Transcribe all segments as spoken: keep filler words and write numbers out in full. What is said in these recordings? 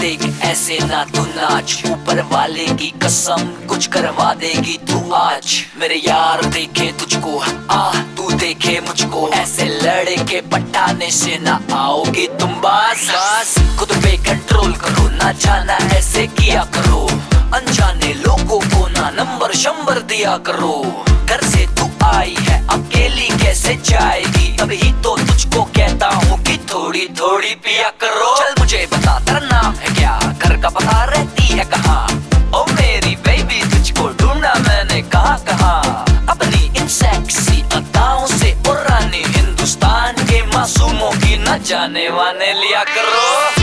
देख ऐसे ना तू नाच, ऊपर वाले की कसम कुछ करवा देगी तू आज। मेरे यार देखे तुझको, आ तू देखे मुझको, ऐसे लड़े के पटाने से ना आओगी तुम बास। खुद पे कंट्रोल करो, ना जाना ऐसे किया करो, अनजाने लोगों को ना नंबर शंबर दिया करो। घर से तू आई है अकेली कैसे जाएगी, तभी तो तुझको कहता हूँ कि थोड़ी थोड़ी पिया करो। चल मुझे बता तेरा नाम है क्या, घर का पता रहती है कहाँ? ओ मेरी बेबी तुझको ढूंढा मैंने कहाँ कहाँ। अपनी इन सेक्सी अदाओं से पुराने हिंदुस्तान के मासूमों की न जाने वाने लिया करो।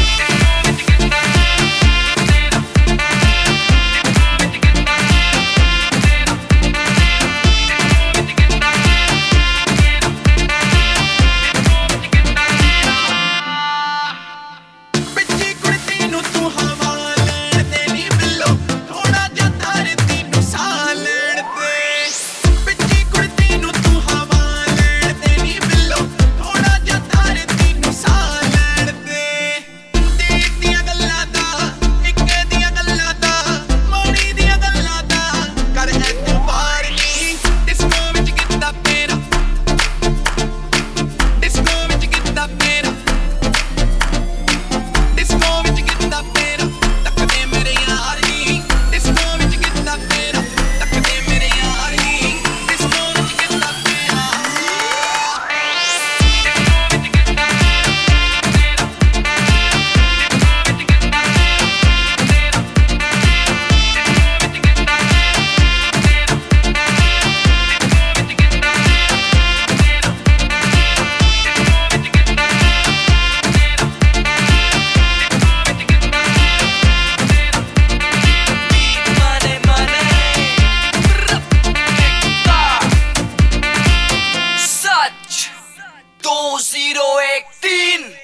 दो जीरो एक तीन